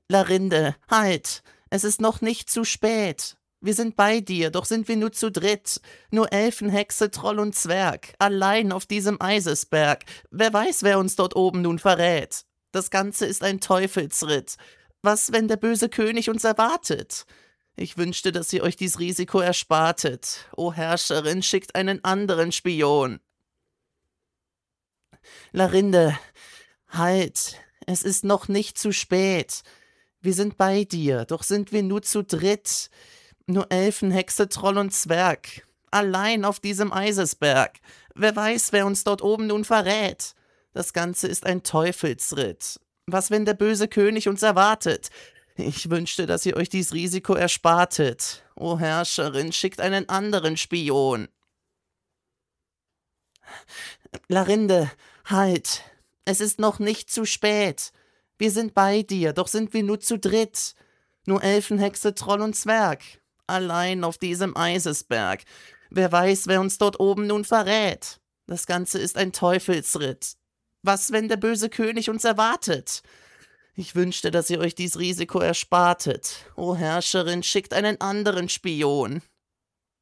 Larinde, halt! Es ist noch nicht zu spät. Wir sind bei dir, doch sind wir nur zu dritt. Nur Elfen, Hexe, Troll und Zwerg, allein auf diesem Eisesberg. Wer weiß, wer uns dort oben nun verrät. Das Ganze ist ein Teufelsritt. Was, wenn der böse König uns erwartet? Ich wünschte, dass ihr euch dies Risiko erspartet. O Herrscherin, schickt einen anderen Spion. Larinde, halt! Es ist noch nicht zu spät. Wir sind bei dir, doch sind wir nur zu dritt. Nur Elfen, Hexe, Troll und Zwerg. Allein auf diesem Eisesberg. Wer weiß, wer uns dort oben nun verrät. Das Ganze ist ein Teufelsritt. Was, wenn der böse König uns erwartet? Ich wünschte, dass ihr euch dies Risiko erspartet. O Herrscherin, schickt einen anderen Spion. Larinde, halt! Es ist noch nicht zu spät. Wir sind bei dir, doch sind wir nur zu dritt. Nur Elfen, Hexe, Troll und Zwerg. Allein auf diesem Eisesberg. Wer weiß, wer uns dort oben nun verrät. Das Ganze ist ein Teufelsritt. Was, wenn der böse König uns erwartet? Ich wünschte, dass ihr euch dies Risiko erspartet. O Herrscherin, schickt einen anderen Spion.